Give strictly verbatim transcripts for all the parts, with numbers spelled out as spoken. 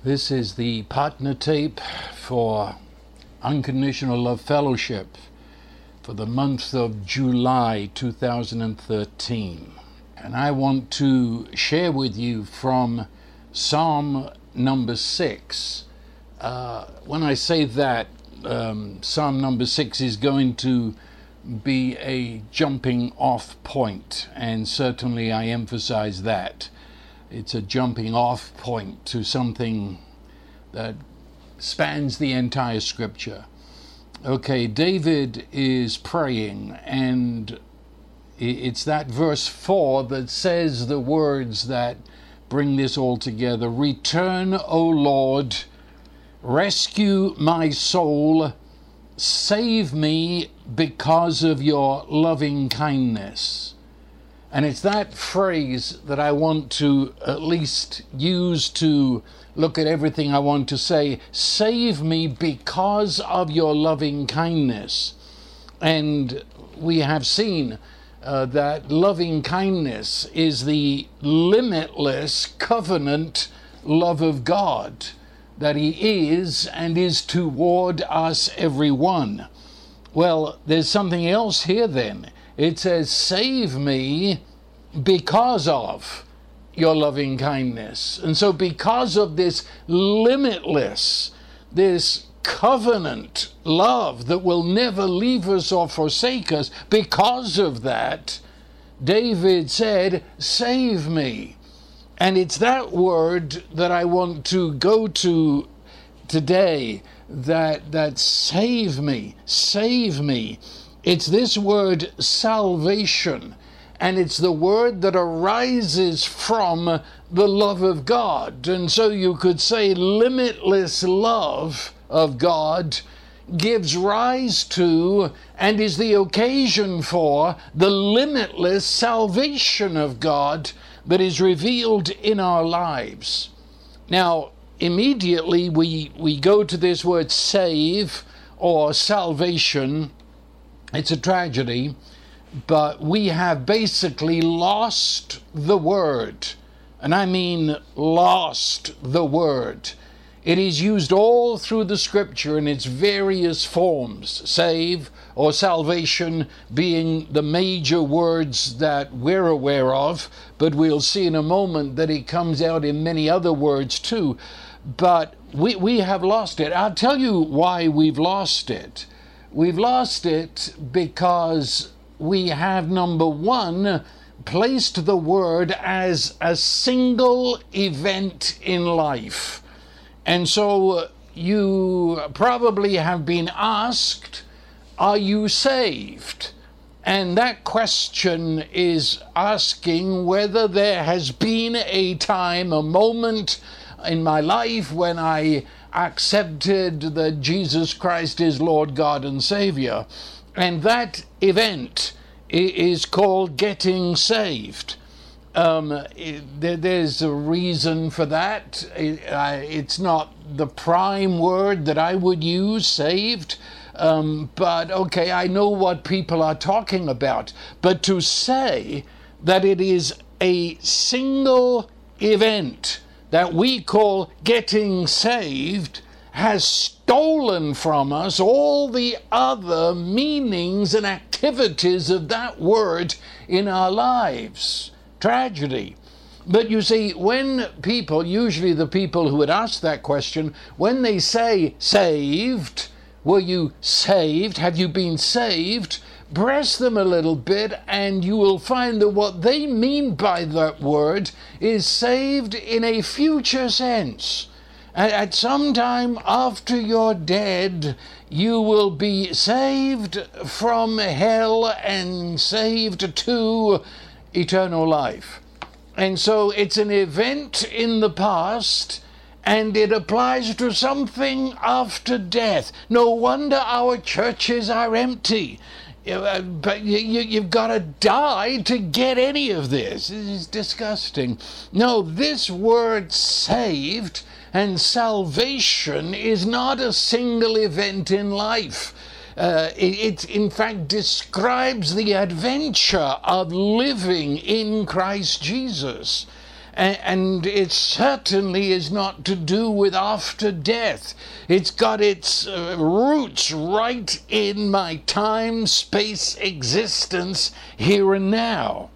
This is the partner tape for Unconditional Love Fellowship for the month of July two thousand thirteen. And I want to share with you from Psalm number six. Uh, when I say that, um, Psalm number six is going to be a jumping off point, and certainly I emphasize that. It's a jumping off point to something that spans the entire scripture. Okay, David is praying, and it's that verse four that says the words that bring this all together. Return, O Lord, rescue my soul, save me because of your loving kindness. And it's that phrase that I want to at least use to look at everything I want to say. Save me because of your loving kindness. And we have seen uh, that loving kindness is the limitless covenant love of God that He is and is toward us everyone. Well, there's something else here then. It says, save me because of your loving kindness. And so because of this limitless, this covenant love that will never leave us or forsake us, because of that, David said, save me. And it's that word that I want to go to today, that, that save me, save me. It's this word salvation, and it's the word that arises from the love of God. And so you could say limitless love of God gives rise to and is the occasion for the limitless salvation of God that is revealed in our lives. Now, immediately we, we go to this word save or salvation. It's a tragedy, but we have basically lost the word. And I mean lost the word. It is used all through the scripture in its various forms, save or salvation being the major words that we're aware of, but we'll see in a moment that it comes out in many other words too. But we, we have lost it. I'll tell you why we've lost it. We've lost it because we have, number one, placed the word as a single event in life. And so you probably have been asked, are you saved? And that question is asking whether there has been a time, a moment in my life when I accepted that Jesus Christ is Lord, God, and Savior. And that event is called getting saved. Um, there, there's a reason for that. It, uh, it's not the prime word that I would use, saved. Um, but okay, I know what people are talking about. But to say that it is a single event that we call getting saved has stolen from us all the other meanings and activities of that word in our lives. Tragedy. But you see, when people, usually the people who would ask that question, when they say saved, were you saved? Have you been saved? Press them a little bit and you will find that what they mean by that word is saved in a future sense. At some time after you're dead, you will be saved from hell and saved to eternal life. And so it's an event in the past, and it applies to something after death. No wonder our churches are empty. But you, you, you've got to die to get any of this. This is disgusting. No, this word saved and salvation is not a single event in life. Uh, it, it in fact describes the adventure of living in Christ Jesus. And, and it certainly is not to do with after death. It's got its uh, roots right in my time, space, existence, here and now.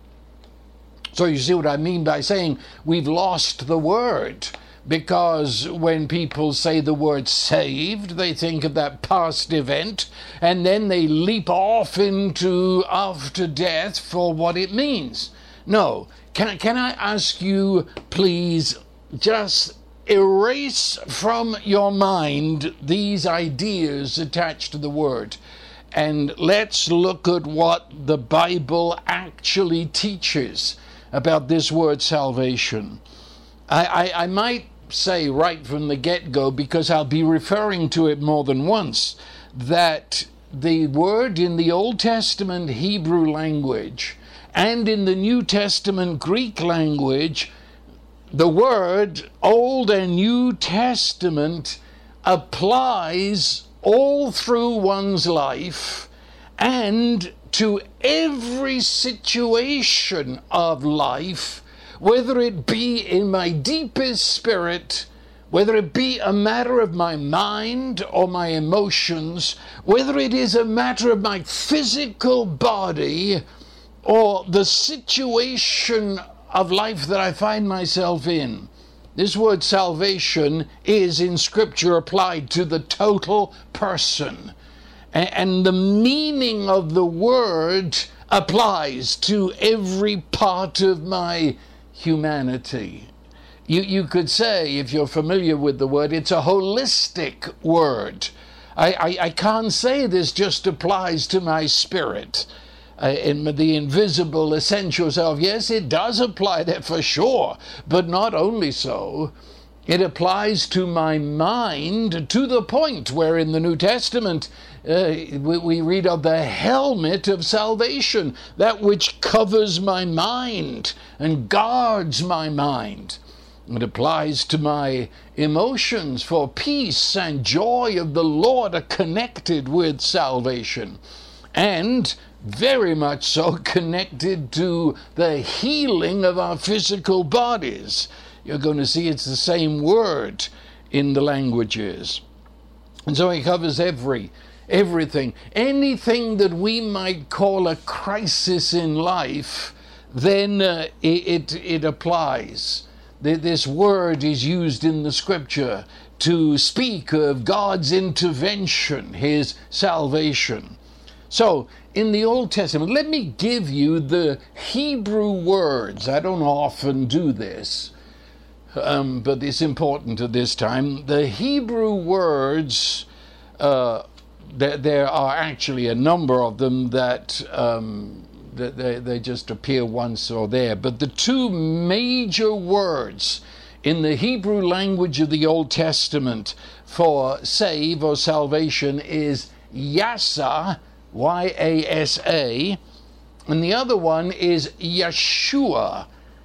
So you see what I mean by saying we've lost the word. Because when people say the word saved, they think of that past event, and then they leap off into after death for what it means. No, can, can I ask you, please, just erase from your mind these ideas attached to the word, and let's look at what the Bible actually teaches about this word salvation. I, I, I might say right from the get-go, because I'll be referring to it more than once, that the word in the Old Testament Hebrew language and in the New Testament Greek language, the word Old and New Testament applies all through one's life and to every situation of life, whether it be in my deepest spirit, whether it be a matter of my mind or my emotions, whether it is a matter of my physical body or the situation of life that I find myself in. This word salvation is in Scripture applied to the total person. And the meaning of the word applies to every part of my humanity. You, you could say, if you're familiar with the word, it's a holistic word. I, I, I can't say this just applies to my spirit, uh, in the invisible essential self. Yes, it does apply there for sure, but not only so. It applies to my mind to the point where in the New Testament uh, we, we read of the helmet of salvation, that which covers my mind and guards my mind. It applies to my emotions, for peace and joy of the Lord are connected with salvation, and very much so connected to the healing of our physical bodies. You're going to see it's the same word in the languages. And so it covers every, everything. Anything that we might call a crisis in life, then uh, it, it, it applies. This word is used in the Scripture to speak of God's intervention, His salvation. So, in the Old Testament, let me give you the Hebrew words. I don't often do this. Um, but it's important at this time. The Hebrew words, uh, th- there are actually a number of them that, um, that they, they just appear once or there. But the two major words in the Hebrew language of the Old Testament for save or salvation is yasa, Y A S A, and the other one is Yeshua,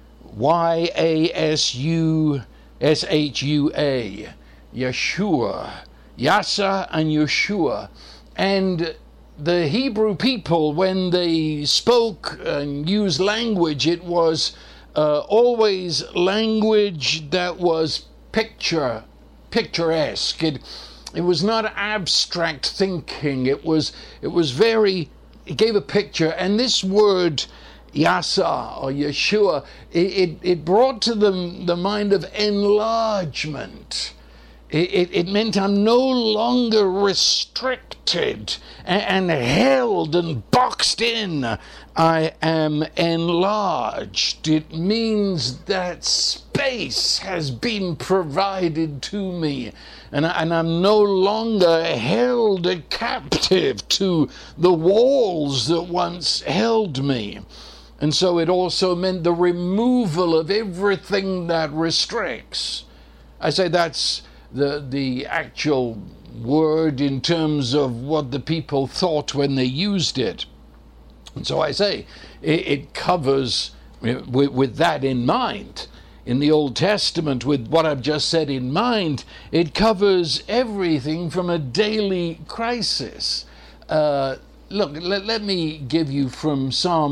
Y A S U S H U A, Yeshua, Yasa and Yeshua. And the Hebrew people, when they spoke and used language, it was uh, always language that was picture, picturesque. It, it was not abstract thinking. It was, it was very, it gave a picture. And this word, Yasa or Yeshua, it, it, it brought to them the mind of enlargement. It, it, it meant I'm no longer restricted and, and held and boxed in. I am enlarged. It means that space has been provided to me, and, I, and I'm no longer held a captive to the walls that once held me. And so it also meant the removal of everything that restricts. I say that's the the actual word in terms of what the people thought when they used it. And so I say it, it covers, with, with that in mind, in the Old Testament, with what I've just said in mind, it covers everything from a daily crisis. Uh, look, let, let me give you from Psalm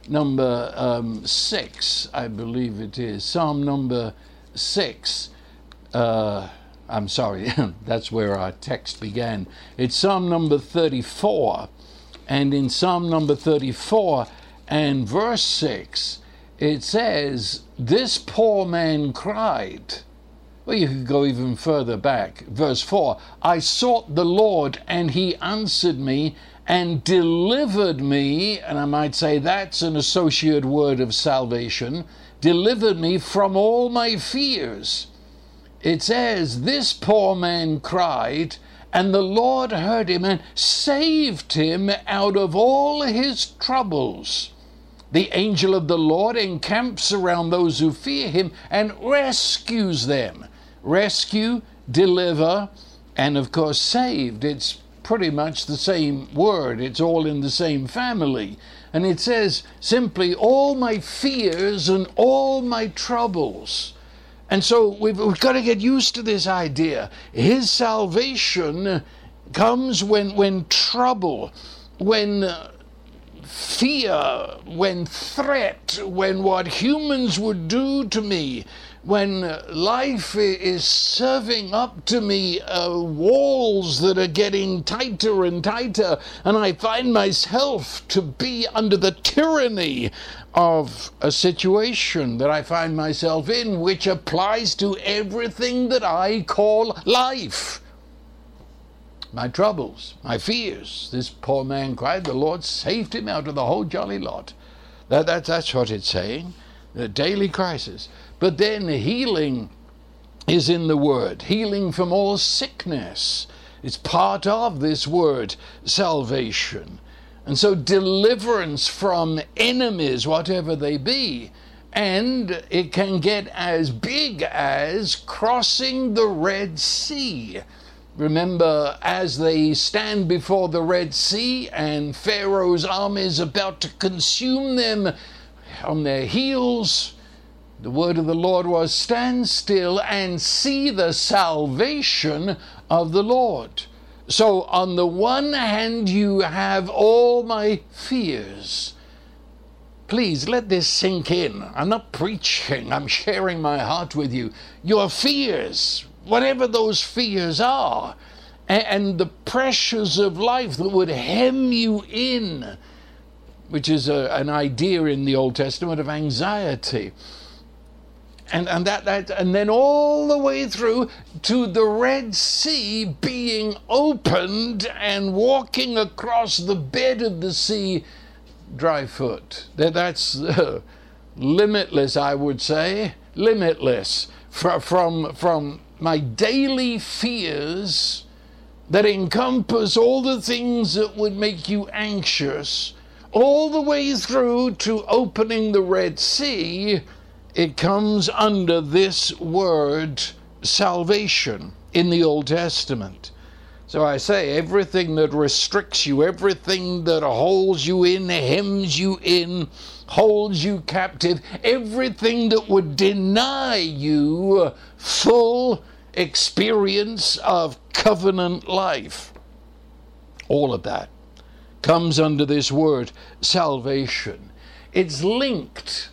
number um, six, I believe it is. Psalm number six. Uh, I'm sorry, that's where our text began. It's Psalm number thirty-four. And in Psalm number thirty-four and verse six, it says, this poor man cried. Well, you could go even further back. Verse four, I sought the Lord, and he answered me and delivered me, and I might say that's an associate word of salvation, delivered me from all my fears. It says, this poor man cried, and the Lord heard him and saved him out of all his troubles. The angel of the Lord encamps around those who fear him and rescues them. Rescue, deliver, and of course saved. It's pretty much the same word. It's all in the same family. And it says simply, all my fears and all my troubles. And so we've, we've got to get used to this idea. His salvation comes when, when trouble, when uh, fear, when threat, when what humans would do to me, when life is serving up to me uh, walls that are getting tighter and tighter, and I find myself to be under the tyranny of a situation that I find myself in, which applies to everything that I call life. My troubles, my fears. This poor man cried, the Lord saved him out of the whole jolly lot. That, that, that's what it's saying, the daily crisis. But then healing is in the word, healing from all sickness. It's part of this word, salvation. And so deliverance from enemies, whatever they be. And it can get as big as crossing the Red Sea. Remember, as they stand before the Red Sea and Pharaoh's army is about to consume them on their heels, the word of the Lord was, stand still and see the salvation of the Lord. So on the one hand, you have all my fears. Please let this sink in. I'm not preaching. I'm sharing my heart with you. Your fears, whatever those fears are, and the pressures of life that would hem you in, which is a, an idea in the Old Testament of anxiety. And, and that, that and then all the way through to the Red Sea being opened and walking across the bed of the sea dry foot. That, that's uh, limitless, I would say, limitless. From, from, from my daily fears that encompass all the things that would make you anxious, all the way through to opening the Red Sea. It comes under this word, salvation, in the Old Testament. So I say, everything that restricts you, everything that holds you in, hems you in, holds you captive, everything that would deny you full experience of covenant life, all of that comes under this word, salvation. It's linked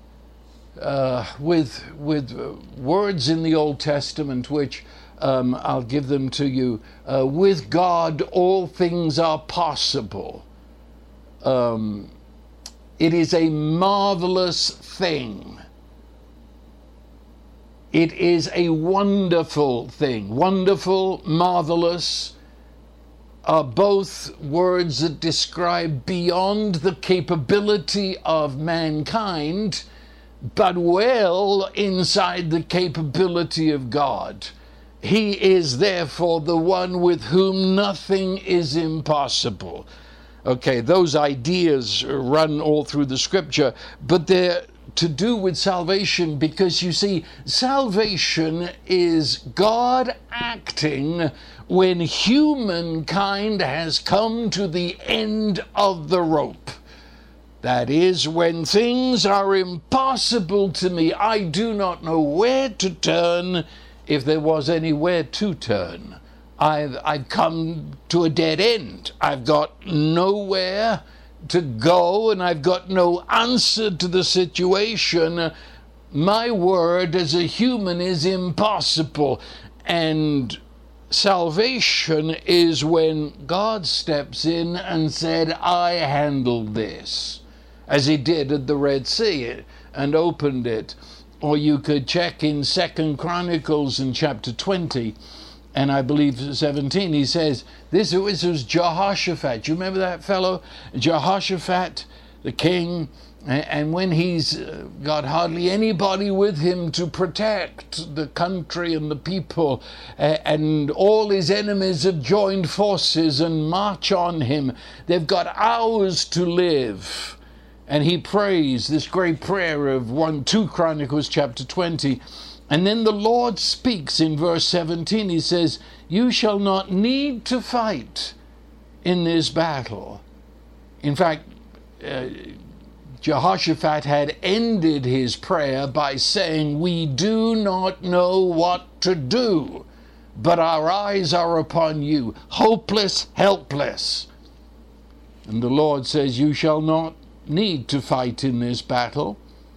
Uh, with with uh, words in the Old Testament, which um, I'll give them to you. Uh, with God, all things are possible. Um, it is a marvelous thing. It is a wonderful thing. Wonderful, marvelous are both words that describe beyond the capability of mankind, but well inside the capability of God. He is therefore the one with whom nothing is impossible. Okay, those ideas run all through the scripture, but they're to do with salvation, because you see, salvation is God acting when humankind has come to the end of the rope. That is, when things are impossible to me, I do not know where to turn, if there was anywhere to turn. I've, I've come to a dead end. I've got nowhere to go and I've got no answer to the situation, my word as a human is impossible. And salvation is when God steps in and said, I handled this, as he did at the Red Sea and opened it. Or you could check in Second Chronicles in chapter twenty, and I believe seventeen, he says, this was Jehoshaphat. You remember that fellow? Jehoshaphat, the king, and when he's got hardly anybody with him to protect the country and the people, and all his enemies have joined forces and march on him, they've got hours to live. And he prays this great prayer of one, two Chronicles chapter twenty. And then the Lord speaks in verse seventeen. He says, you shall not need to fight in this battle. In fact, uh, Jehoshaphat had ended his prayer by saying, we do not know what to do, but our eyes are upon you, hopeless, helpless. And the Lord says, you shall not need to fight in this battle.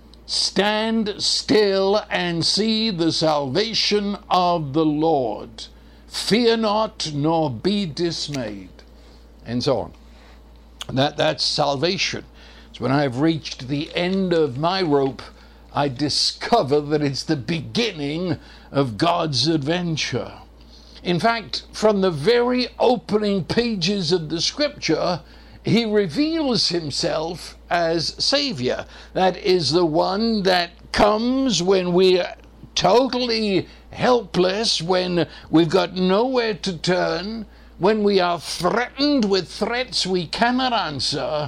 Stand still and see the salvation of the Lord. Fear not, nor be dismayed. And so on. That, that's salvation. So when I've reached the end of my rope, I discover that it's the beginning of God's adventure. In fact, from the very opening pages of the scripture, he reveals himself as Savior. That is the one that comes when we're totally helpless, when we've got nowhere to turn, when we are threatened with threats we cannot answer,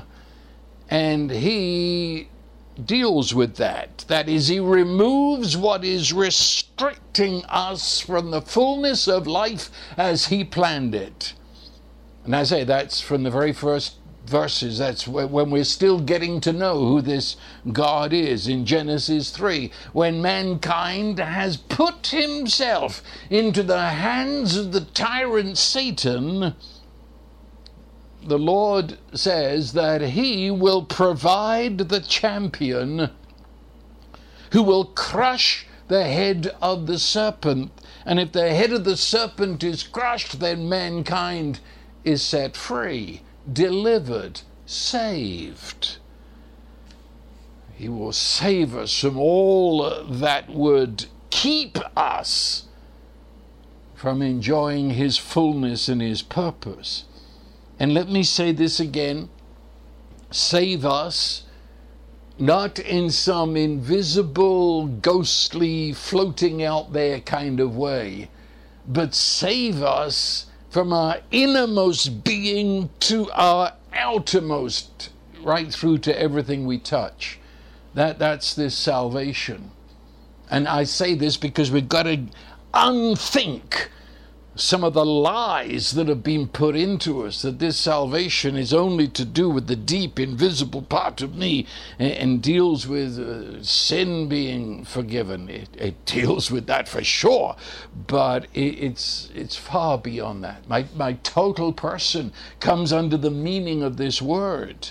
and he deals with that. That is, he removes what is restricting us from the fullness of life as he planned it. And I say that's from the very first verses. That's when we're still getting to know who this God is in Genesis three, when mankind has put himself into the hands of the tyrant Satan. The Lord says that he will provide the champion who will crush the head of the serpent. And if the head of the serpent is crushed, then mankind is set free, delivered, saved. He will save us from all that would keep us from enjoying his fullness and his purpose. And let me say this again, save us not in some invisible, ghostly, floating out there kind of way, but save us from our innermost being to our outermost, right through to everything we touch. That, that's this salvation. And I say this because we've got to unthink some of the lies that have been put into us, that this salvation is only to do with the deep, invisible part of me and, and deals with uh, sin being forgiven. It, it deals with that for sure, but it, it's it's far beyond that. My, my total person comes under the meaning of this word.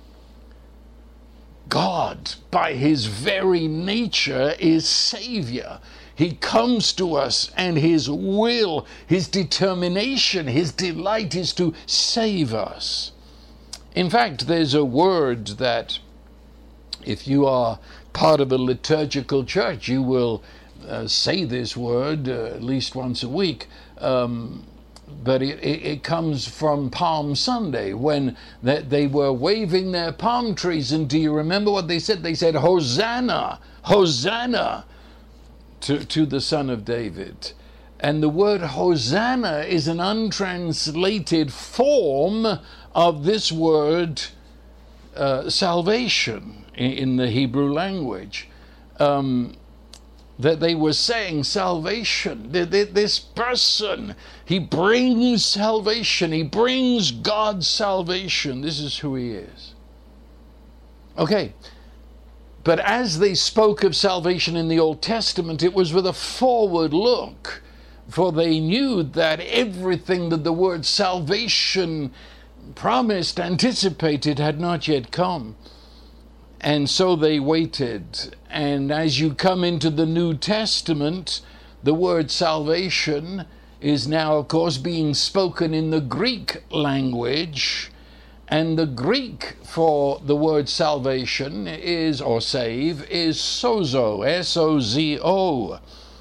God, by his very nature, is Savior. He comes to us, and his will, his determination, his delight is to save us. In fact, there's a word that, if you are part of a liturgical church, you will uh, say this word uh, at least once a week. Um, but it, it, it comes from Palm Sunday, when they, they were waving their palm trees. And do you remember what they said? They said, Hosanna, Hosanna, To, to the Son of David. And the word Hosanna is an untranslated form of this word uh, salvation in, in the Hebrew language. Um, that they were saying salvation. This person, he brings salvation. He brings God's salvation. This is who he is. Okay. But as they spoke of salvation in the Old Testament, it was with a forward look, for they knew that everything that the word salvation promised, anticipated, had not yet come. And so they waited. And as you come into the New Testament, the word salvation is now, of course, being spoken in the Greek language. And the Greek for the word salvation is, or save, is sozo, S O Z O.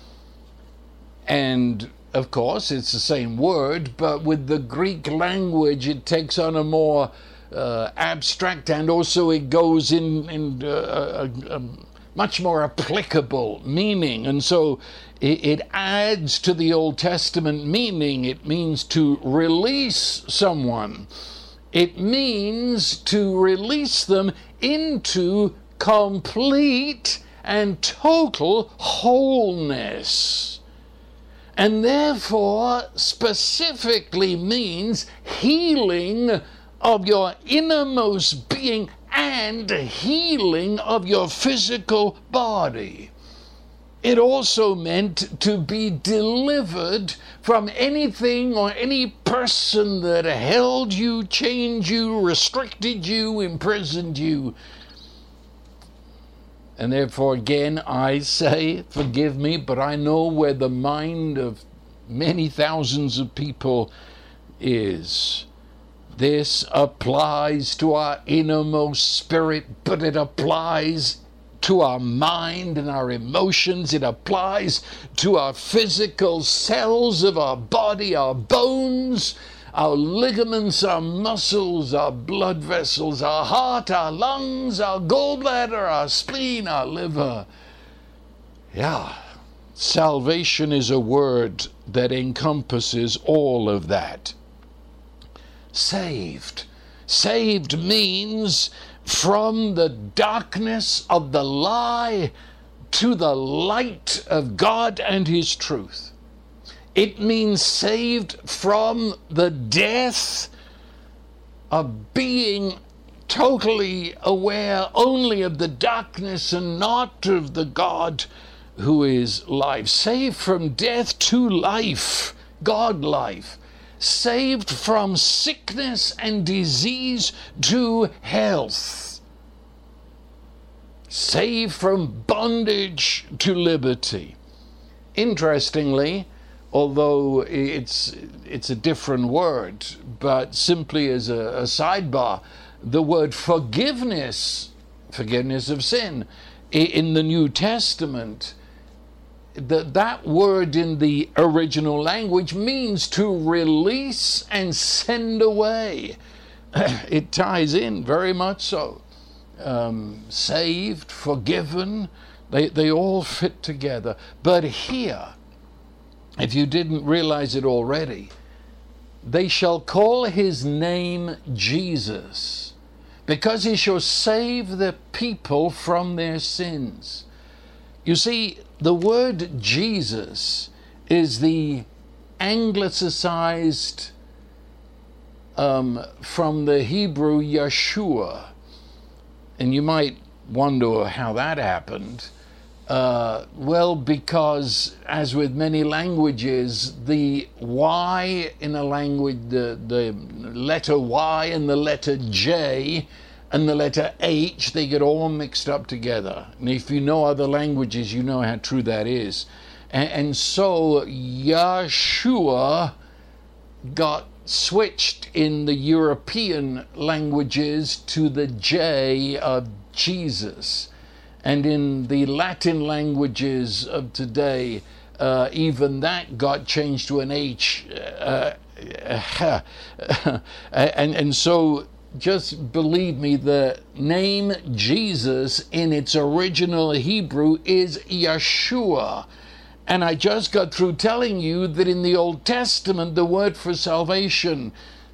And, of course, it's the same word, but with the Greek language, it takes on a more uh, abstract, and also it goes in, in uh, a, a much more applicable meaning. And so it, it adds to the Old Testament meaning. It means to release someone. It means to release them into complete and total wholeness. And therefore specifically means healing of your innermost being and healing of your physical body. It also meant to be delivered from anything or any person that held you, chained you, restricted you, imprisoned you. And therefore, again, I say, forgive me, but I know where the mind of many thousands of people is. This applies to our innermost spirit, but it applies to our mind and our emotions. It applies to our physical cells of our body, our bones, our ligaments, our muscles, our blood vessels, our heart, our lungs, our gallbladder, our spleen, our liver. Yeah, salvation is a word that encompasses all of that. Saved. Saved means from the darkness of the lie to the light of God and His truth. It means saved from the death of being totally aware only of the darkness and not of the God who is life. Saved from death to life, God life. Saved from sickness and disease to health. Saved from bondage to liberty. Interestingly, although it's it's a different word, but simply as a, a sidebar, the word forgiveness, forgiveness of sin, in the New Testament, the, that word in the original language means to release and send away. It ties in very much so. Um, saved, forgiven, they, they all fit together. But here, if you didn't realize it already, they shall call his name Jesus, because he shall save the people from their sins. You see, the word Jesus is the anglicized um, from the Hebrew Yeshua. And you might wonder how that happened. Uh, well, because as with many languages, the Y in a language, the, the letter Y and the letter J and the letter H, they get all mixed up together. And if you know other languages, you know how true that is. And, and so Yeshua got switched in the European languages to the J of Jesus. And in the Latin languages of today, uh, even that got changed to an H. Uh, uh, and, and so just believe me, the name Jesus in its original Hebrew is Yeshua. And I just got through telling you that in the Old Testament, the word for salvation,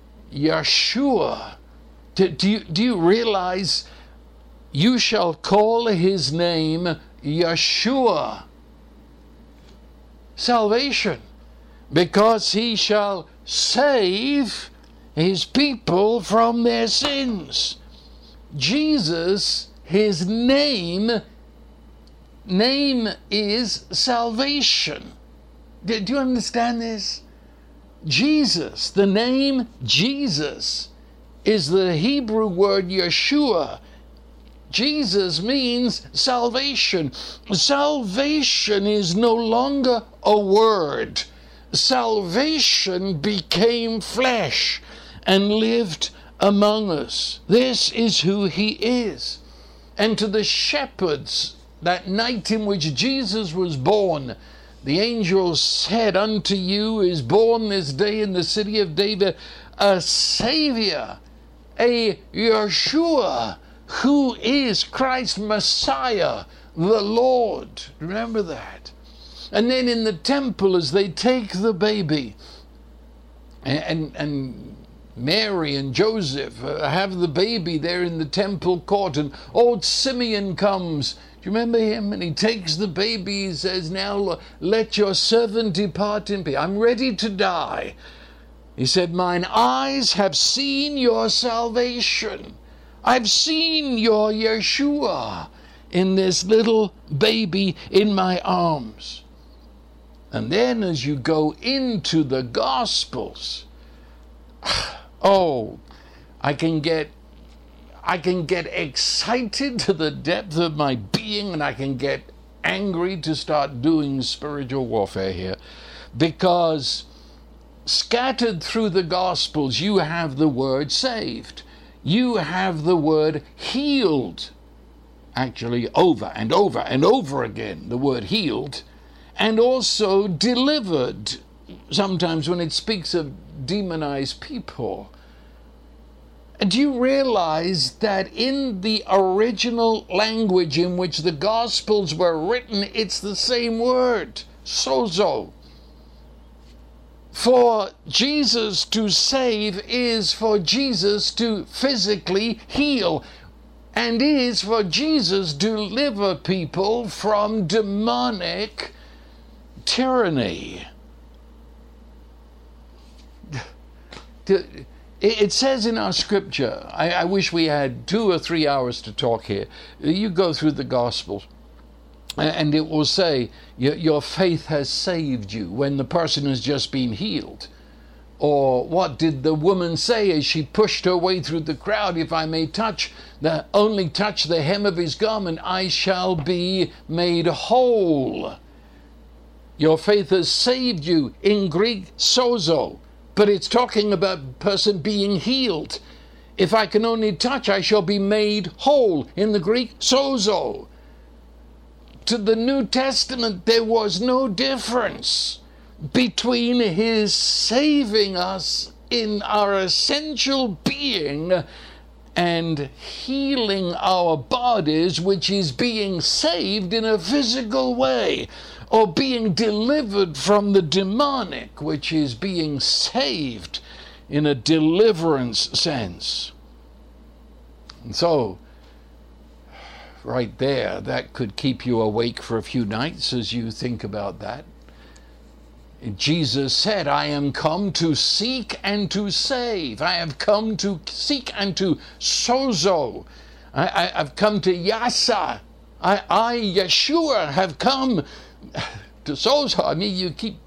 Yeshua, do, do, you, do you realize you shall call his name Yeshua? Salvation, because he shall save his people from their sins. Jesus, his name, name is salvation. Do, do you understand this? Jesus, the name Jesus is the Hebrew word Yeshua. Jesus means salvation. Salvation is no longer a word. Salvation became flesh and lived among us. This is who he is. And to the shepherds, that night in which Jesus was born, the angel said, "Unto you is born this day in the city of David a Savior, a Yeshua, who is Christ Messiah, the Lord." Remember that. And then in the temple, as they take the baby, and, and, and Mary and Joseph have the baby there in the temple court, and old Simeon comes. Do you remember him? And he takes the baby, he says, "Now let your servant depart in peace. I'm ready to die." He said, "Mine eyes have seen your salvation. I've seen your Yeshua in this little baby in my arms." And then as you go into the Gospels, oh, I can get I can get excited to the depth of my being, and I can get angry to start doing spiritual warfare here, because scattered through the Gospels you have the word saved. You have the word healed, actually over and over and over again, the word healed, and also delivered, sometimes when it speaks of demonized people. And do you realize that in the original language in which the Gospels were written, it's the same word, sozo. For Jesus to save is for Jesus to physically heal, and is for Jesus to deliver people from demonic tyranny. It says in our scripture, I, I wish we had two or three hours to talk here. You go through the Gospels, and it will say, your faith has saved you, when the person has just been healed. Or what did the woman say as she pushed her way through the crowd? "If I may touch, the, only touch the hem of his garment, I shall be made whole." Your faith has saved you, in Greek, sozo. But it's talking about a person being healed. "If I can only touch, I shall be made whole," in the Greek, sozo. To the New Testament, there was no difference between his saving us in our essential being and healing our bodies, which is being saved in a physical way, or being delivered from the demonic, which is being saved in a deliverance sense. And so, right there, that could keep you awake for a few nights as you think about that. Jesus said, "I am come to seek and to save." I have come to seek and to sozo. I, I, I've come to yasa. I, I, Yeshua, have come to sozo. I mean, you keep...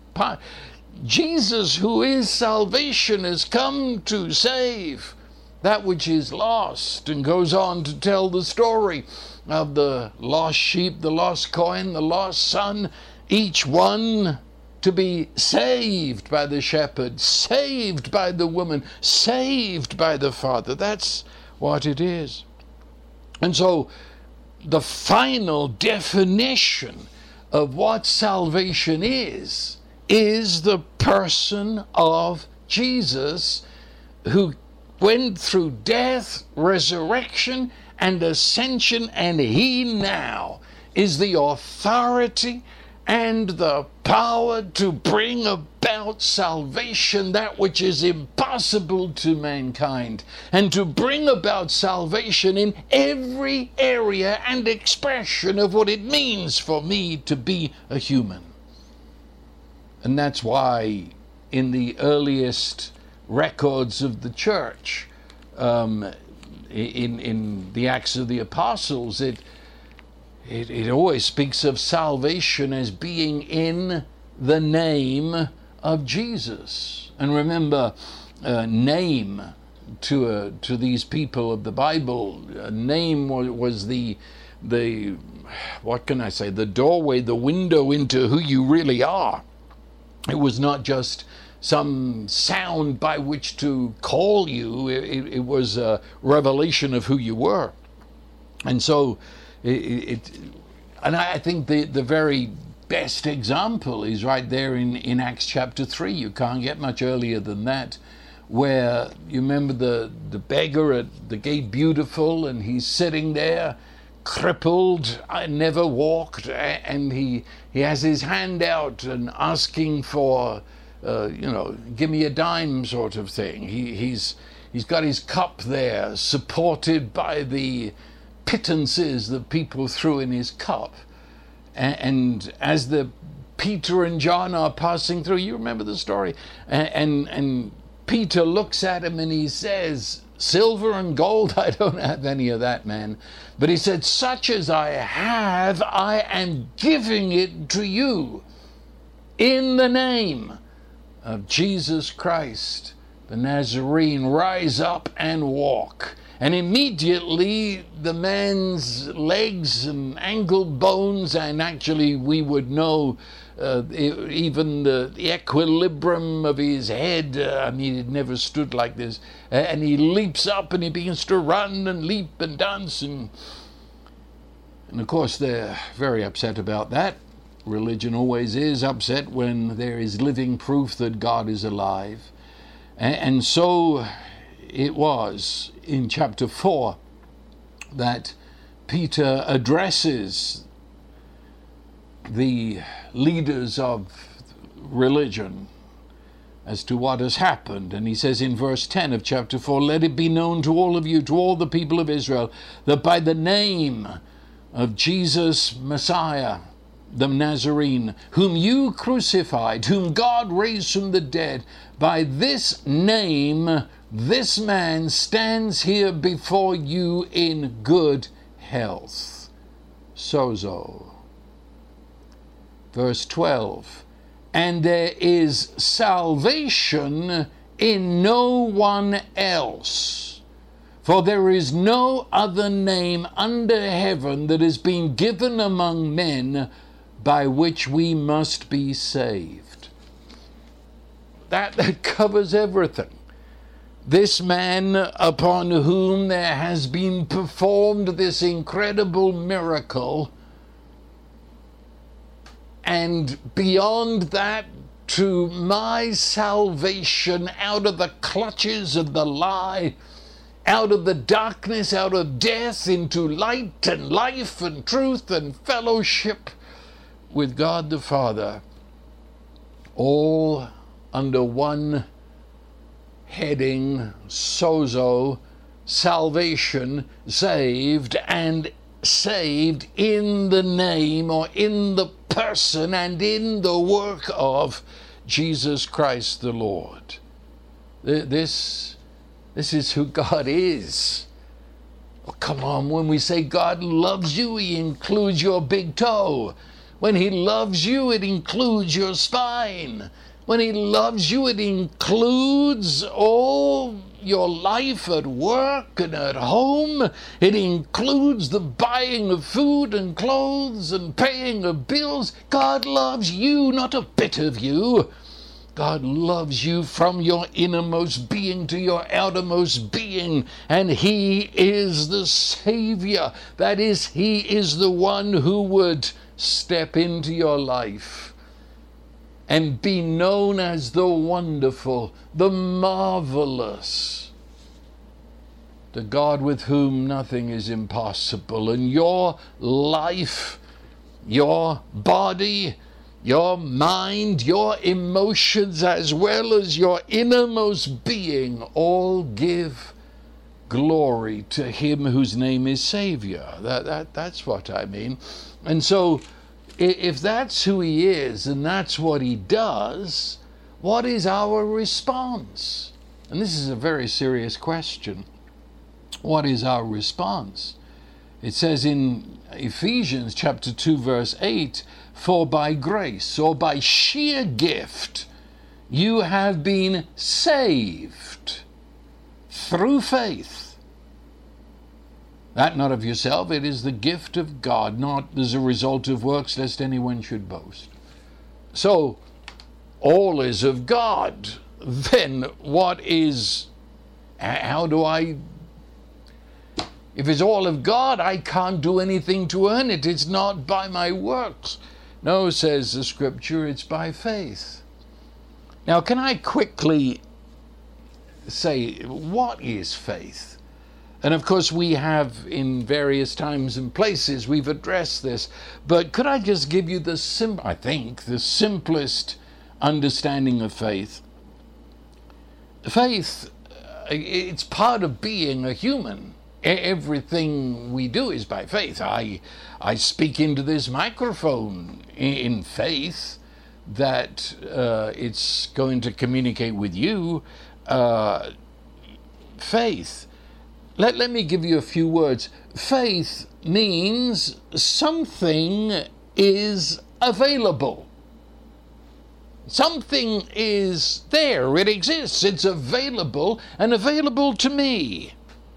Jesus, who is salvation, has come to save that which is lost, and goes on to tell the story of the lost sheep, the lost coin, the lost son, each one to be saved by the shepherd, saved by the woman, saved by the Father. That's what it is. And so the final definition of what salvation is, is the person of Jesus, who went through death, resurrection, and ascension, and he now is the authority and the power to bring about salvation, that which is impossible to mankind, and to bring about salvation in every area and expression of what it means for me to be a human. And that's why in the earliest records of the church, um, in, in the Acts of the Apostles, it It, it always speaks of salvation as being in the name of Jesus. And remember, uh, name to uh, to these people of the Bible. A name was, was the the what can I say? The doorway, the window into who you really are. It was not just some sound by which to call you. It, it was a revelation of who you were. And so, it, it and I think the, the very best example is right there in, in Acts chapter three. You can't get much earlier than that, where you remember the, the beggar at the gate Beautiful, and he's sitting there crippled, I never walked, and he he has his hand out and asking for uh, you know, give me a dime sort of thing. He he's he's got his cup there, supported by the pittances that people threw in his cup, and, and as the Peter and John are passing through, you remember the story, and and, and Peter looks at him and he says, silver and gold, I don't have any of that, man. But he said, such as I have, I am giving it to you in the name of Jesus Christ, the Nazarene. Rise up and walk. And immediately the man's legs and ankle bones, and actually we would know Uh, even the, the equilibrium of his head, uh, I mean, it never stood like this. Uh, and he leaps up and he begins to run and leap and dance. And, and of course, they're very upset about that. Religion always is upset when there is living proof that God is alive. And, and so it was in chapter four that Peter addresses the leaders of religion as to what has happened. And he says in verse ten of chapter four, let it be known to all of you, to all the people of Israel, that by the name of Jesus Messiah, the Nazarene, whom you crucified, whom God raised from the dead, by this name, this man stands here before you in good health. Sozo. Verse twelve, and there is salvation in no one else, for there is no other name under heaven that has been given among men by which we must be saved. That, that covers everything. This man upon whom there has been performed this incredible miracle, and beyond that, to my salvation out of the clutches of the lie, out of the darkness, out of death, into light and life and truth and fellowship with God the Father, all under one heading, sozo, salvation, saved, and saved in the name or in the person and in the work of Jesus Christ the Lord. This, this is who God is. Oh, come on, when we say God loves you, he includes your big toe. When he loves you, it includes your spine. When he loves you, it includes all your life at work and at home. It includes the buying of food and clothes and paying of bills. God loves you, not a bit of you. God loves you from your innermost being to your outermost being, and he is the Savior. That is, he is the one who would step into your life and be known as the wonderful, the marvelous, the God with whom nothing is impossible. And your life, your body, your mind, your emotions, as well as your innermost being, all give glory to him whose name is Savior. That, that, that's what I mean. And so, if that's who he is and that's what he does, what is our response? And this is a very serious question. What is our response? It says in Ephesians chapter two, verse eight, for by grace or by sheer gift you have been saved through faith. That not of yourself, it is the gift of God, not as a result of works, lest anyone should boast. So, all is of God. Then what is, how do I, if it's all of God, I can't do anything to earn it. It's not by my works. No, says the scripture, it's by faith. Now, can I quickly say, what is faith? And of course, we have in various times and places, we've addressed this. But could I just give you the, sim- I think, the simplest understanding of faith? Faith, it's part of being a human. Everything we do is by faith. I, I speak into this microphone in faith that uh, it's going to communicate with you. Uh, faith. Let, let me give you a few words. Faith means something is available. Something is there. It exists. It's available and available to me.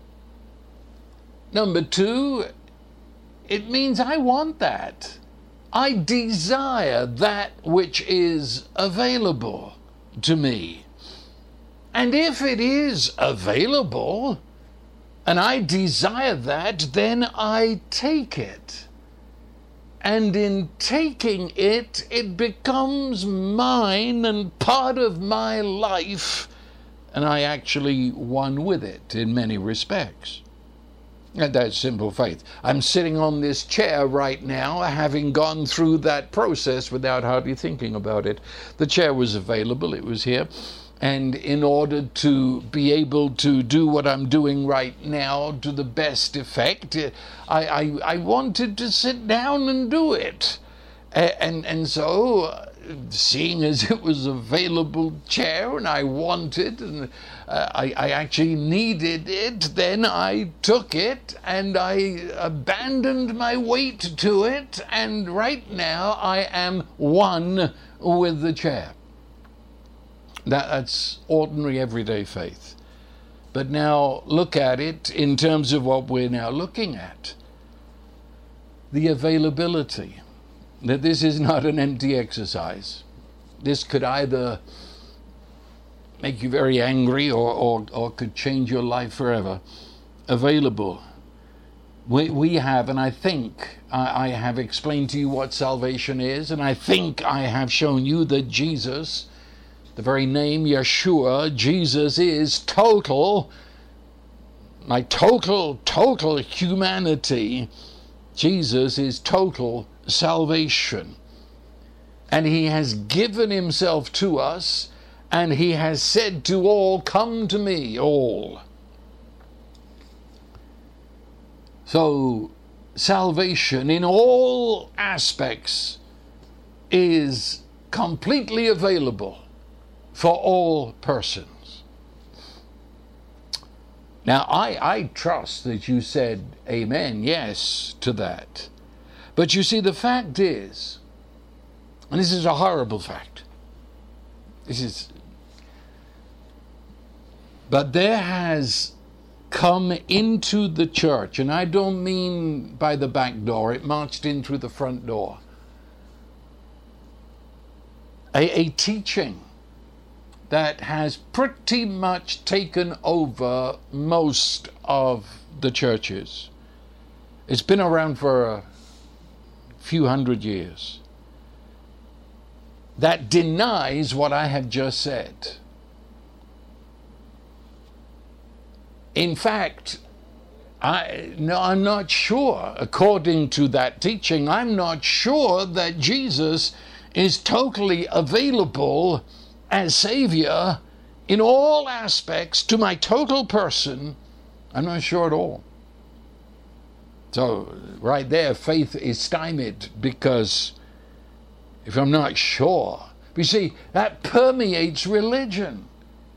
Number two, it means I want that. I desire that which is available to me. And if it is available, and I desire that, then I take it. And in taking it, it becomes mine and part of my life, and I actually one with it in many respects. And that's simple faith. I'm sitting on this chair right now, having gone through that process without hardly thinking about it. The chair was available, it was here. And in order to be able to do what I'm doing right now to the best effect, I, I, I wanted to sit down and do it. And, and so, seeing as it was an available chair and I wanted and uh, I, I actually needed it, then I took it and I abandoned my weight to it, and right now I am one with the chair. That, that's ordinary everyday faith. But now look at it in terms of what we're now looking at. The availability. That this is not an empty exercise. This could either make you very angry or, or, or could change your life forever. Available. We, we have, and I think I, I have explained to you what salvation is, and I think I have shown you that Jesus, the very name Yeshua, Jesus is total, my total, total humanity. Jesus is total salvation. And he has given himself to us, and he has said to all, come to me, all. So, salvation in all aspects is completely available for all persons. Now, I, I trust that you said amen, yes, to that. But you see, the fact is, and this is a horrible fact, this is, but there has come into the church, and I don't mean by the back door, it marched in through the front door, a, a teaching that has pretty much taken over most of the churches. It's been around for a few hundred years. That denies what I have just said. In fact, I, no, I'm not sure, according to that teaching, I'm not sure that Jesus is totally available as Savior in all aspects to my total person. I'm not sure at all. So right there, faith is stymied, because if I'm not sure, you see, that permeates religion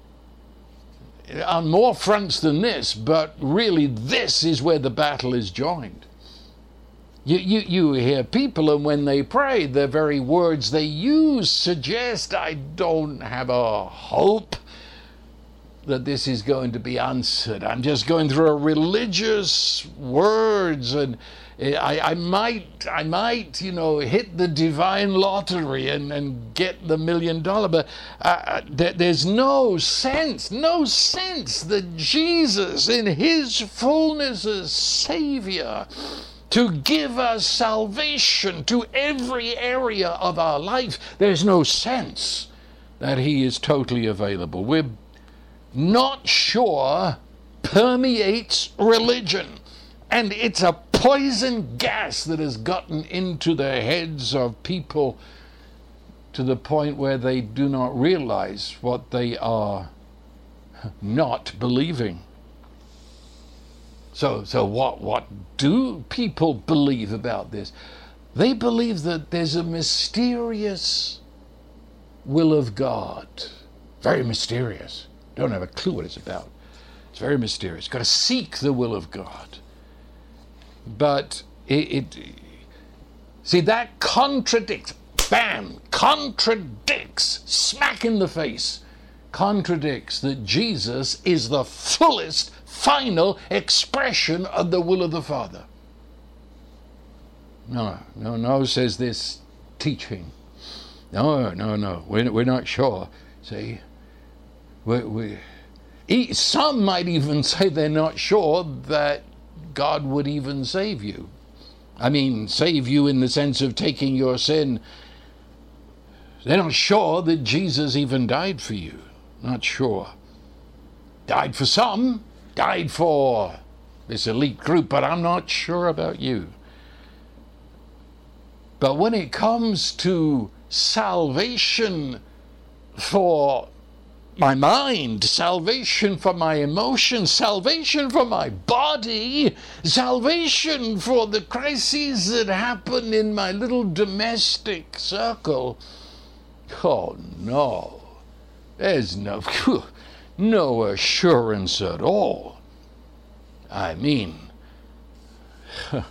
on more fronts than this, but really this is where the battle is joined. You, you, you hear people, and when they pray, the very words they use suggest, I don't have a hope that this is going to be answered. I'm just going through a religious words, and I, I might, I might, you know, hit the divine lottery and, and get the million dollar, but uh, there, there's no sense, no sense that Jesus in his fullness as Savior to give us salvation to every area of our life, there's no sense that he is totally available. We're not sure permeates religion, and it's a poison gas that has gotten into the heads of people to the point where they do not realize what they are not believing. So, so what, what do people believe about this? They believe that there's a mysterious will of God. Very mysterious. Don't have a clue what it's about. It's very mysterious. Got to seek the will of God. But it, it see, that contradicts, bam, contradicts, smack in the face, contradicts that Jesus is the fullest, final expression of the will of the Father. No, no, no, says this teaching. No, no, no, we're, we're not sure. See, we, we, some might even say they're not sure that God would even save you. I mean, save you in the sense of taking your sin. They're not sure that Jesus even died for you. Not sure. Died for some, died for this elite group, but I'm not sure about you. But when it comes to salvation for my mind, salvation for my emotions, salvation for my body, salvation for the crises that happen in my little domestic circle, oh no, there's no, no assurance at all. I mean, I,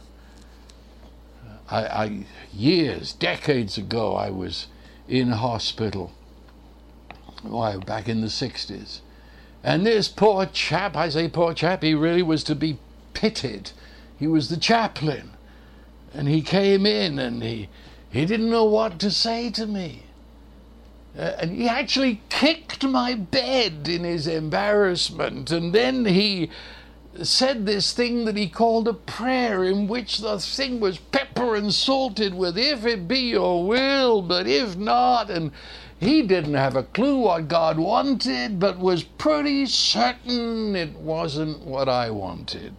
I years, decades ago, I was in hospital. Why, back in the sixties. And this poor chap, I say poor chap, he really was to be pitied. He was the chaplain. And he came in and he, he didn't know what to say to me. Uh, and he actually kicked my bed in his embarrassment. And then he said this thing that he called a prayer, in which the thing was pepper and salted with, if it be your will, but if not. And he didn't have a clue what God wanted, but was pretty certain it wasn't what I wanted.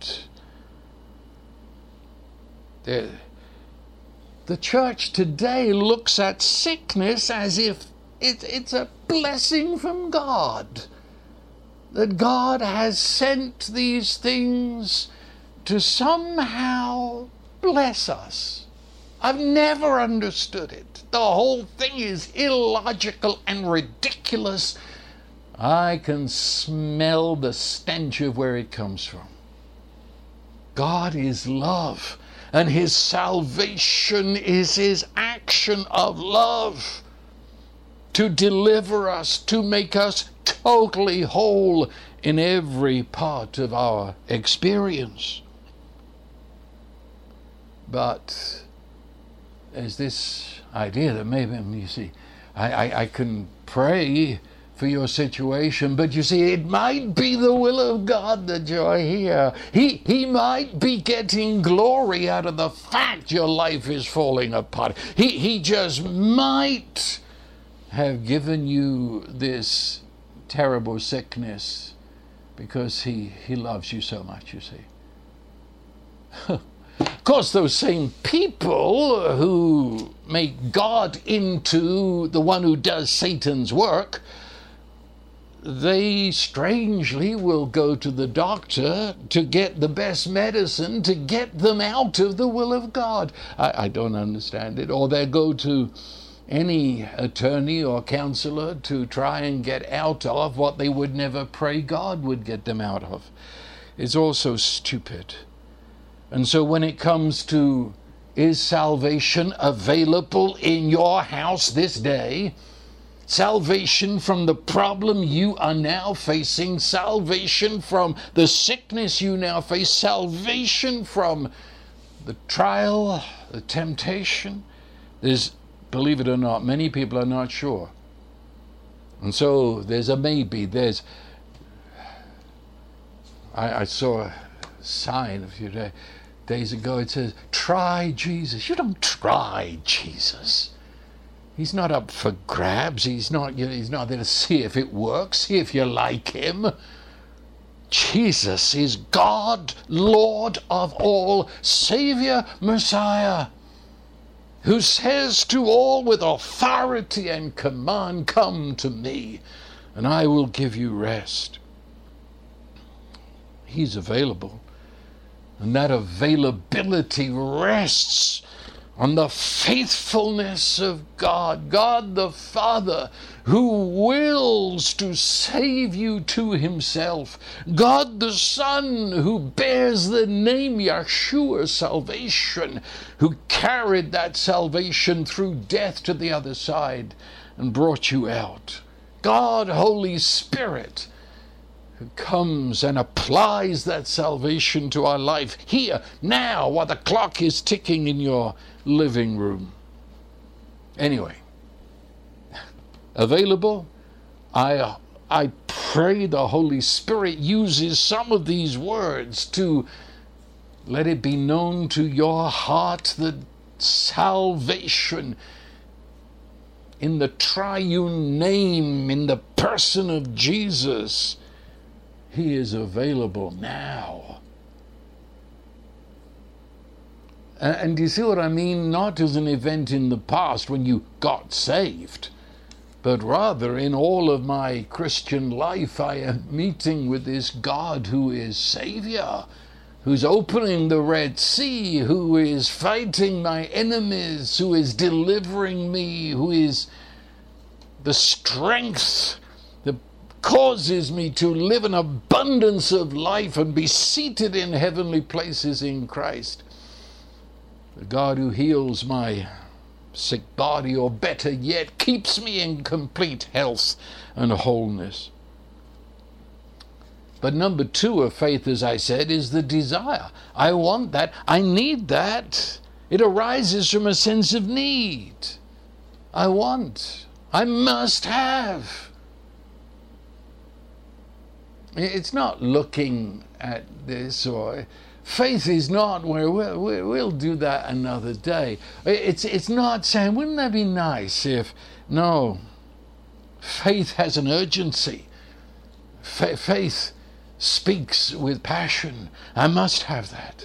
The, the church today looks at sickness as if it, it's a blessing from God. That God has sent these things to somehow bless us. I've never understood it. The whole thing is illogical and ridiculous. I can smell the stench of where it comes from. God is love, and his salvation is his action of love to deliver us, to make us totally whole in every part of our experience. But there's this idea that maybe, you see, I, I, I can pray for your situation, but you see, it might be the will of God that you're here. He, he might be getting glory out of the fact your life is falling apart. He, he just might have given you this terrible sickness because he, he loves you so much, you see. Of course, those same people who make God into the one who does Satan's work, they strangely will go to the doctor to get the best medicine to get them out of the will of God. I, I don't understand it. Or they'll go to any attorney or counselor to try and get out of what they would never pray God would get them out of. It's all so stupid. And so when it comes to, is salvation available in your house this day? salvation from the problem you are now facing, salvation from the sickness you now face, salvation from the trial, the temptation. There's, believe it or not, many people are not sure. And so there's a maybe. There's, I, I saw a sign a few day, days ago. It says, try Jesus. You don't try Jesus. He's not up for grabs. He's not, he's not there to see if it works, see if you like him. Jesus is God, Lord of all, Savior, Messiah, who says to all with authority and command, come to me, and I will give you rest. He's available, and that availability rests on the faithfulness of God, God the Father, who wills to save you to himself, God the Son, who bears the name Yeshua, salvation, who carried that salvation through death to the other side and brought you out, God, Holy Spirit, who comes and applies that salvation to our life here, now, while the clock is ticking in your living room. Anyway, available. I I pray the Holy Spirit uses some of these words to let it be known to your heart that salvation in the triune name, in the person of Jesus, he is available now. And do you see what I mean? Not as an event in the past when you got saved, but rather in all of my Christian life I am meeting with this God who is Savior, who's opening the Red Sea, who is fighting my enemies, who is delivering me, who is the strength that causes me to live an abundance of life and be seated in heavenly places in Christ. The God who heals my sick body, or better yet, keeps me in complete health and wholeness. But number two of faith, as I said, is the desire. I want that. I need that. It arises from a sense of need. I want. I must have. It's not looking at this or... Faith is not where we'll, we'll do that another day. It's, it's not saying, wouldn't that be nice if... No. Faith has an urgency. Fa- faith speaks with passion. I must have that.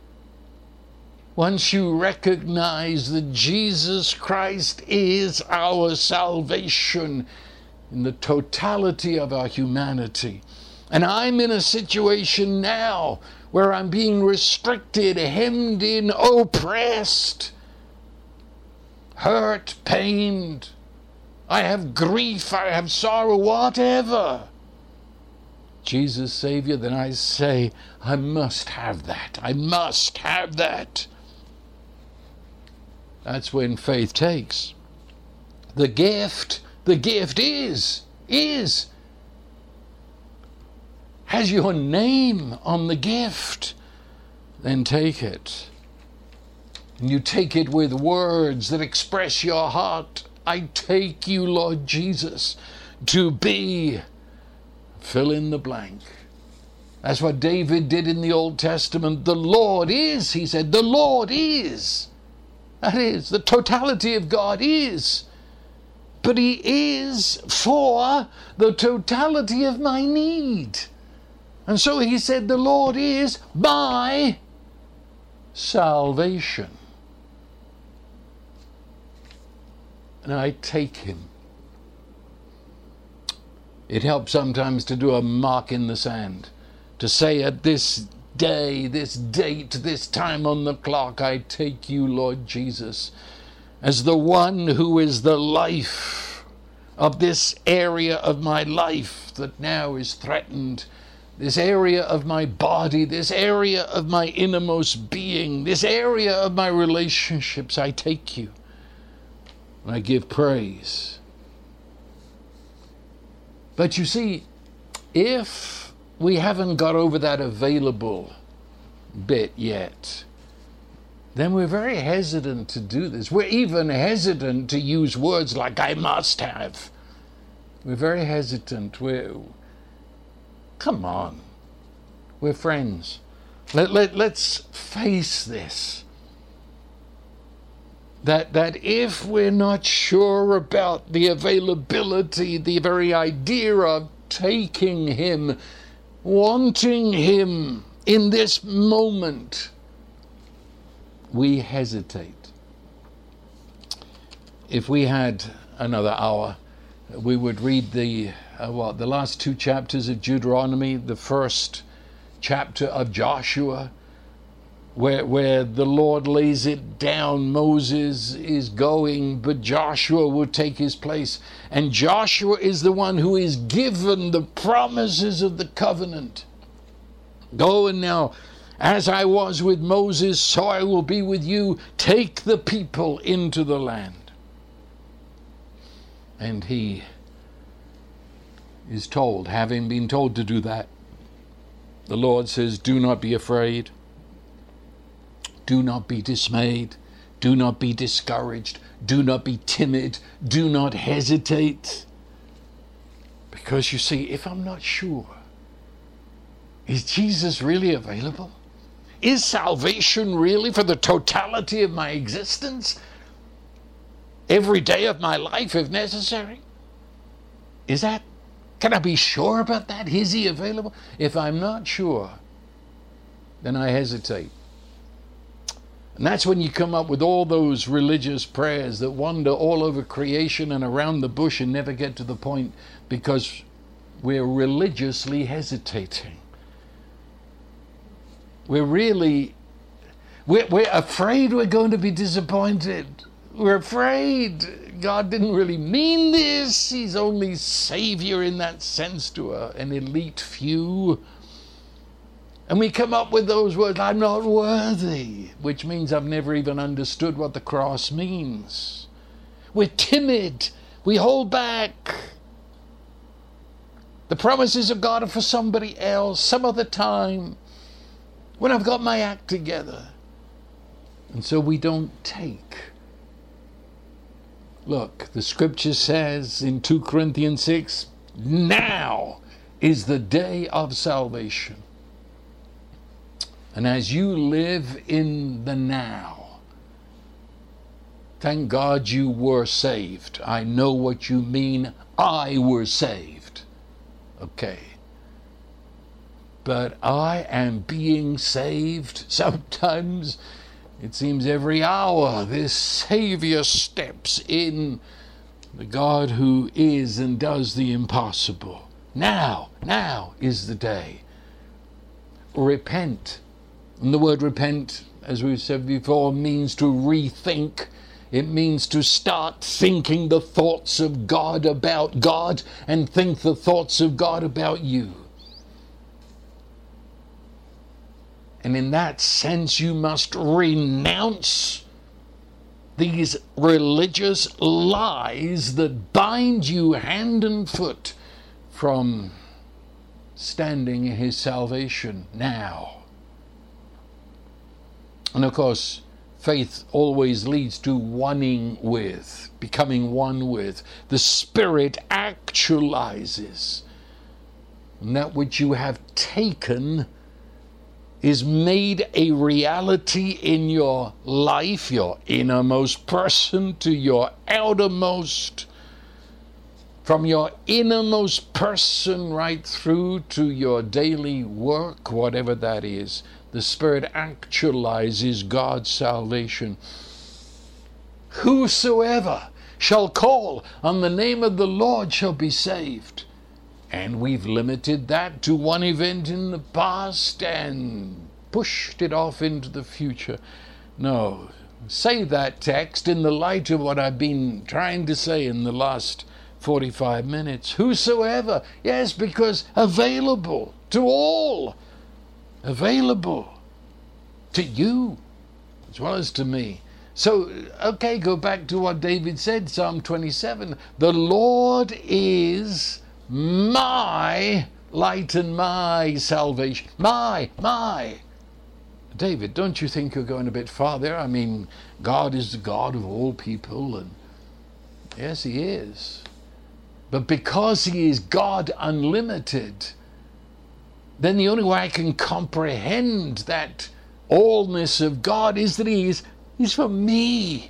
Once you recognize that Jesus Christ is our salvation in the totality of our humanity, and I'm in a situation now where I'm being restricted, hemmed in, oppressed, hurt, pained. I have grief, I have sorrow, whatever. Jesus, Savior, then I say, I must have that. I must have that. That's when faith takes. The gift, the gift is, is. Has your name on the gift, then take it. And you take it with words that express your heart. I take you, Lord Jesus, to be, fill in the blank. That's what David did in the Old Testament. The Lord is, he said, the Lord is. That is, the totality of God is. But he is for the totality of my need. And so he said, the Lord is my salvation. And I take him. It helps sometimes to do a mark in the sand, to say at this day, this date, this time on the clock, I take you, Lord Jesus, as the one who is the life of this area of my life that now is threatened, this area of my body, this area of my innermost being, this area of my relationships. I take you and I give praise. But you see, if we haven't got over that available bit yet, then we're very hesitant to do this. We're even hesitant to use words like I must have. We're very hesitant. We're, come on, we're friends. Let, let, let's face this. That, that if we're not sure about the availability, the very idea of taking him, wanting him in this moment, we hesitate. If we had another hour, we would read the uh, what the last two chapters of Deuteronomy, the first chapter of Joshua, where where the Lord lays it down. Moses is going, but Joshua will take his place, and Joshua is the one who is given the promises of the covenant. Go and now, as I was with Moses, so I will be with you. Take the people into the land. And he is told, having been told to do that, the Lord says, do not be afraid. Do not be dismayed. Do not be discouraged. Do not be timid. Do not hesitate. Because you see, if I'm not sure, is Jesus really available? Is salvation really for the totality of my existence? Every day of my life, if necessary? Is that, can I be sure about that? Is he available? If I'm not sure, then I hesitate. And that's when you come up with all those religious prayers that wander all over creation and around the bush and never get to the point, because we're religiously hesitating. We're really, we're, we're afraid we're going to be disappointed. We're afraid God didn't really mean this. He's only Savior in that sense to a, an elite few. And we come up with those words, I'm not worthy, which means I've never even understood what the cross means. We're timid. We hold back. The promises of God are for somebody else, some other time, when I've got my act together. And so we don't take. Look, the scripture says in two Corinthians six, now is the day of salvation. And as you live in the now, thank God you were saved. I know what you mean. I were saved. Okay. But I am being saved. Sometimes it seems every hour this Savior steps in, the God who is and does the impossible. Now, now is the day. Repent. And the word repent, as we've said before, means to rethink. It means to start thinking the thoughts of God about God and think the thoughts of God about you. And in that sense, you must renounce these religious lies that bind you hand and foot from standing in his salvation now. And of course, faith always leads to oneing with, becoming one with. The Spirit actualizes. And that which you have taken is made a reality in your life, your innermost person to your outermost, from your innermost person right through to your daily work, whatever that is. The Spirit actualizes God's salvation. Whosoever shall call on the name of the Lord shall be saved. And we've limited that to one event in the past and pushed it off into the future. No, say that text in the light of what I've been trying to say in the last forty-five minutes. Whosoever, yes, because available to all. Available to you as well as to me. So, okay, go back to what David said, Psalm twenty-seven. The Lord is my light and my salvation. My, my. David, don't you think you're going a bit far there? I mean, God is the God of all people, and yes, he is. But because he is God unlimited, then the only way I can comprehend that allness of God is that he is he's for me.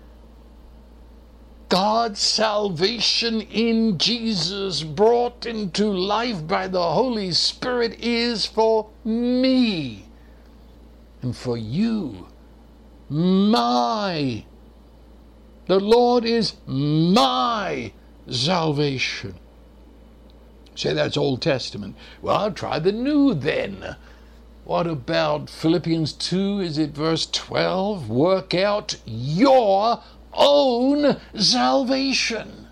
God's salvation in Jesus, brought into life by the Holy Spirit, is for me and for you. My. The Lord is my salvation. Say that's Old Testament. Well, I'll try the New then. What about Philippians two, is it verse twelve? Work out your own salvation.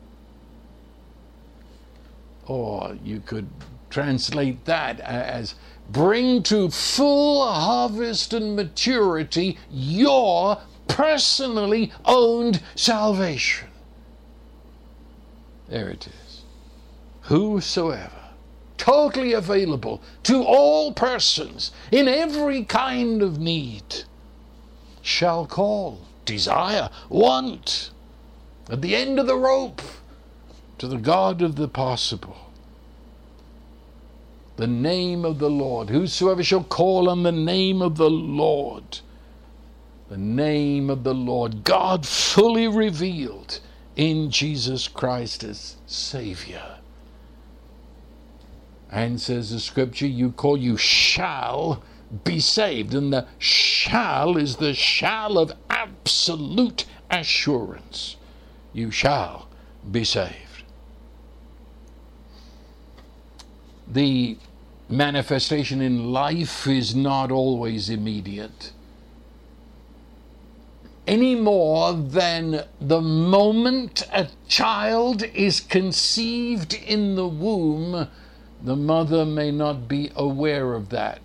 Or you could translate that as bring to full harvest and maturity your personally owned salvation. There it is. Whosoever, totally available to all persons in every kind of need, shall call, desire, want, at the end of the rope, to the God of the possible. The name of the Lord. Whosoever shall call on the name of the Lord. The name of the Lord. God fully revealed in Jesus Christ as Savior. And says the scripture, you call, you shall be saved. And the shall is the shall of absolute assurance. You shall be saved. The manifestation in life is not always immediate, any more than the moment a child is conceived in the womb, the mother may not be aware of that,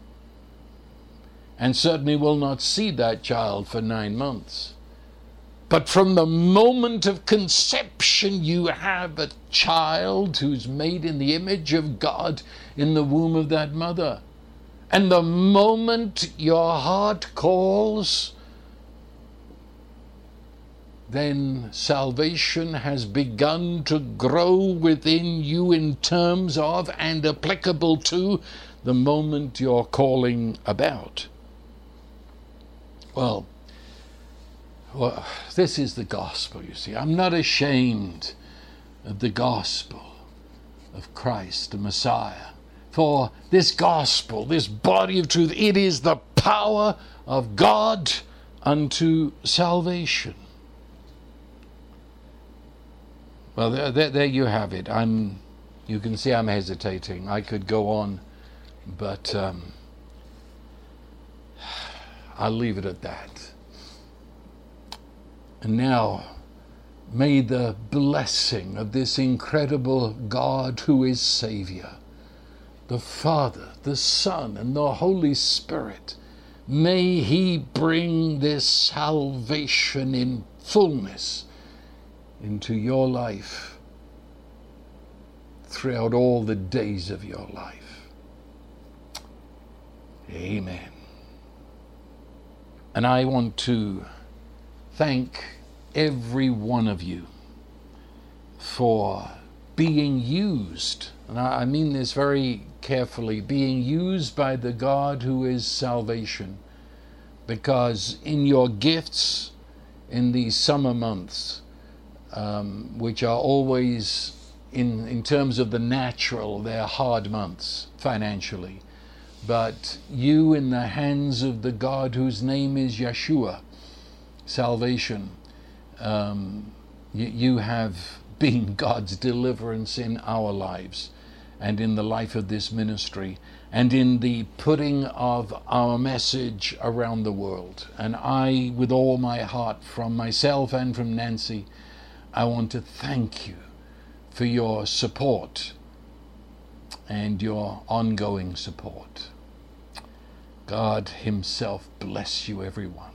and certainly will not see that child for nine months. But from the moment of conception, you have a child who's made in the image of God in the womb of that mother. And the moment your heart calls, then salvation has begun to grow within you in terms of and applicable to the moment you're calling about. Well, Well, this is the gospel, you see. I'm not ashamed of the gospel of Christ, the Messiah. For this gospel, this body of truth, it is the power of God unto salvation. Well, there, there, there you have it. I'm, you can see I'm hesitating. I could go on, but um, I'll leave it at that. And now, may the blessing of this incredible God who is Savior, the Father, the Son, and the Holy Spirit, may He bring this salvation in fullness into your life throughout all the days of your life. Amen. And I want to thank every one of you for being used, and I mean this very carefully, being used by the God who is salvation, because in your gifts in these summer months, um, which are always, in, in terms of the natural, they're hard months financially, but you in the hands of the God whose name is Yeshua, salvation, um, you, you have been God's deliverance in our lives and in the life of this ministry and in the putting of our message around the world. And I, with all my heart, from myself and from Nancy, I want to thank you for your support and your ongoing support. God Himself bless you, everyone.